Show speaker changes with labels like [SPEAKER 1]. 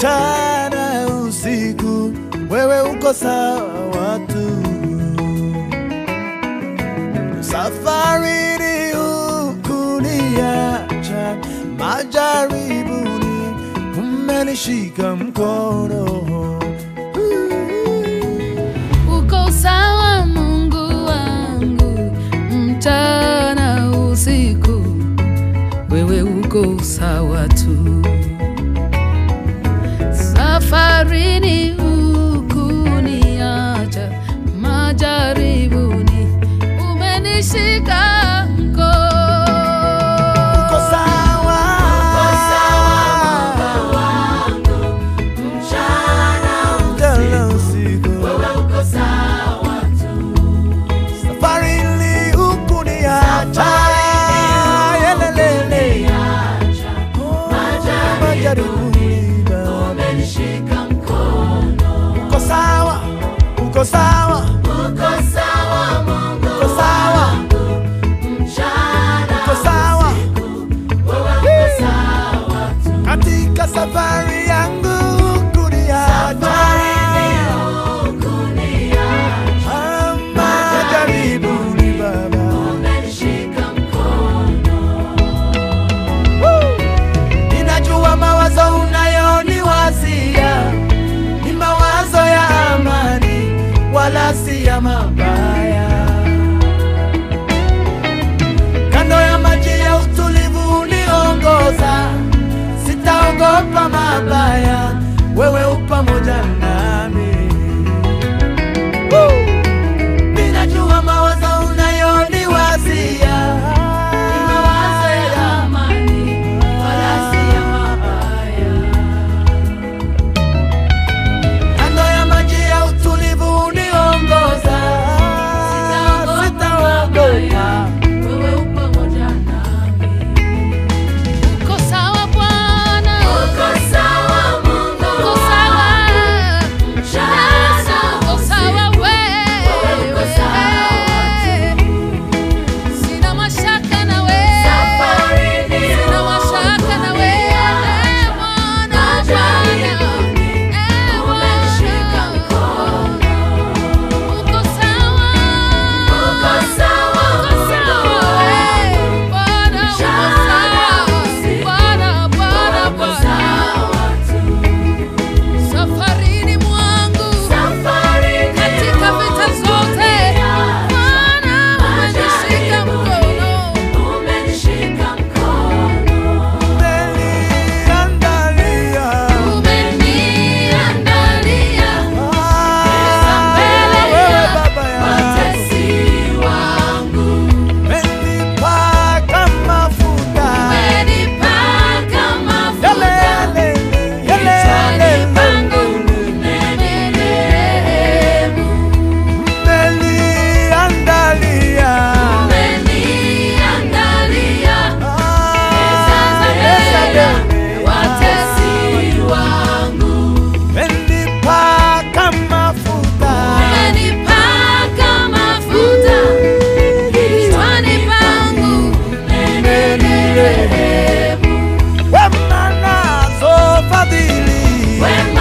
[SPEAKER 1] mchana usiku, wewe uko sawa tu. Safarini hukuniacha, majaribuni umenishika mkono.
[SPEAKER 2] Uko sawa Mungu wangu, mchana usiku, wewe uko sawa tu. Safarini hukuniacha, majaribuni umenishika mkono.
[SPEAKER 1] Uko sawa,
[SPEAKER 2] uko sawa Mungu wangu, mchana usiku, wewe uko sawa tu.
[SPEAKER 1] safarini hukuniacha, majaribuni
[SPEAKER 2] umenishika mkono.
[SPEAKER 1] uko sawa, uko sawa,
[SPEAKER 2] Uko sawa Mungu
[SPEAKER 1] uko sawa,
[SPEAKER 2] mchana
[SPEAKER 1] uko sawa.
[SPEAKER 2] usiku, wewe uko sawa tu.
[SPEAKER 1] Katika safari yangu hukuniacha,
[SPEAKER 2] Hukuniacha,
[SPEAKER 1] majaribuni Baba.
[SPEAKER 2] umenishika mkono.
[SPEAKER 1] Ninajua mawazo unayoniwazia ni mawazo ya amani, wala si ya mabaya. Kando ya maji ya utulivu uniongoza, sitaogopa mabaya, wewe u pamoja nami. Ninajua mawazo unayoniwazia
[SPEAKER 2] Ni mawazo ya amani, wala si ya mabaya.
[SPEAKER 1] kando ya maji ya utulivu uniongoza, sitaogopa.
[SPEAKER 2] Wewe upo pamoja nami. Uko sawa Bwana, uko sawa Mungu, uko sawa mchana, uko sawa wewe, uko sawa tu. Sina mashaka na wewe, safarini sina mashaka na wewe, Bwana, umenishika mkono. Uko sawa, uko sawa, uko sawa Bwana, uko sawa Bwana, Bwana, Bwana. Safarini mwangu, katika vita zote, Bwana umenishika mkono, umenishika mkono.
[SPEAKER 1] Umeniandalia
[SPEAKER 2] Umeniandalia meza mbele
[SPEAKER 1] wewe
[SPEAKER 2] ya
[SPEAKER 1] Baba yangu,
[SPEAKER 2] watesi wangu.
[SPEAKER 1] umenipaka mafuta,
[SPEAKER 2] Umenipaka mafuta,
[SPEAKER 1] yale,
[SPEAKER 2] kichwani pangu umenirehemu.
[SPEAKER 1] umeniandalia
[SPEAKER 2] Umeniandalia meza mbele ya watesi wangu.
[SPEAKER 1] umenipaka mafuta,
[SPEAKER 2] Umenipaka mafuta, kichwani pangu umenirehemu.
[SPEAKER 1] wema nazo fadhili
[SPEAKER 2] Wema